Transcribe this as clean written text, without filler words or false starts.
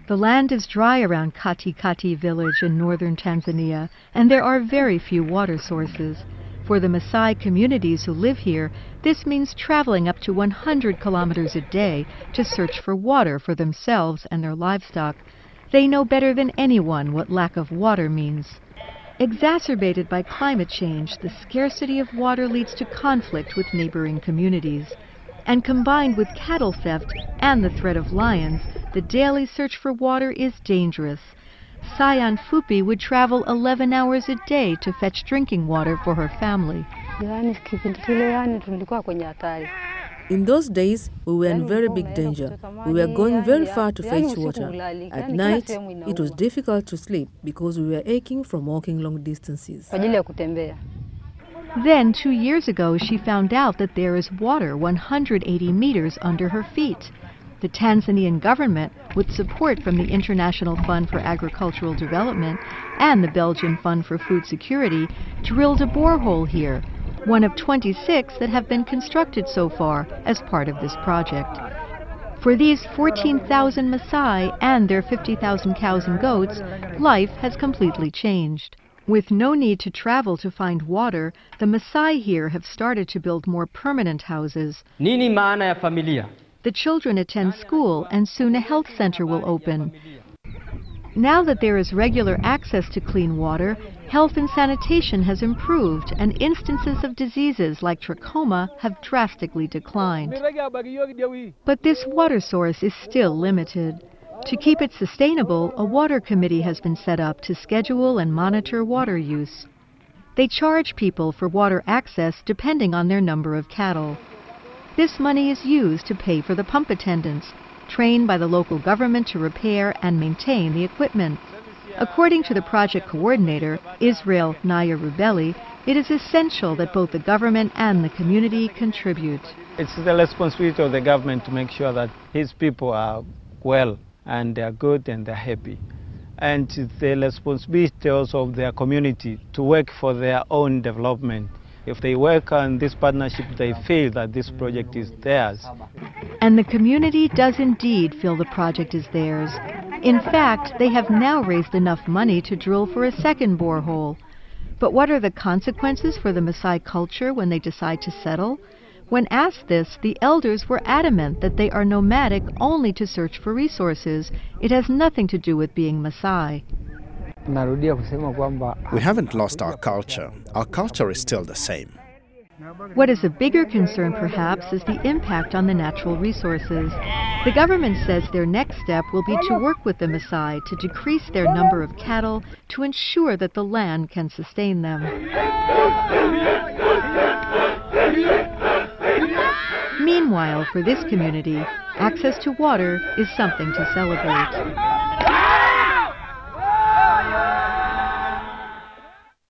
The land is dry around Kati Kati village in northern Tanzania, and there are very few water sources. For the Maasai communities who live here, this means traveling up to 100 kilometers a day to search for water for themselves and their livestock. They know better than anyone what lack of water means. Exacerbated by climate change, the scarcity of water leads to conflict with neighboring communities. And combined with cattle theft and the threat of lions, the daily search for water is dangerous. Sayan Fupi would travel 11 hours a day to fetch drinking water for her family. In those days, we were in very big danger. We were going very far to fetch water. At night, it was difficult to sleep because we were aching from walking long distances. Then, 2 years ago, she found out that there is water 180 meters under her feet. The Tanzanian government, with support from the International Fund for Agricultural Development and the Belgian Fund for Food Security, drilled a borehole here, one of 26 that have been constructed so far as part of this project. For these 14,000 Maasai and their 50,000 cows and goats, life has completely changed. With no need to travel to find water, the Maasai here have started to build more permanent houses. Nini maana ya familia? The children attend school, and soon a health center will open. Now that there is regular access to clean water, health and sanitation has improved, and instances of diseases like trachoma have drastically declined. But this water source is still limited. To keep it sustainable, a water committee has been set up to schedule and monitor water use. They charge people for water access depending on their number of cattle. This money is used to pay for the pump attendants, trained by the local government to repair and maintain the equipment. According to the project coordinator, Israel Naya Rubeli, it is essential that both the government and the community contribute. It's the responsibility of the government to make sure that his people are well and they are good and they're happy. And it's the responsibility also of their community to work for their own development. If they work on this partnership, they feel that this project is theirs. And the community does indeed feel the project is theirs. In fact, they have now raised enough money to drill for a second borehole. But what are the consequences for the Maasai culture when they decide to settle? When asked this, the elders were adamant that they are nomadic only to search for resources. It has nothing to do with being Maasai. We haven't lost our culture. Our culture is still the same. What is a bigger concern, perhaps, is the impact on the natural resources. The government says their next step will be to work with the Maasai to decrease their number of cattle to ensure that the land can sustain them. Meanwhile, for this community, access to water is something to celebrate.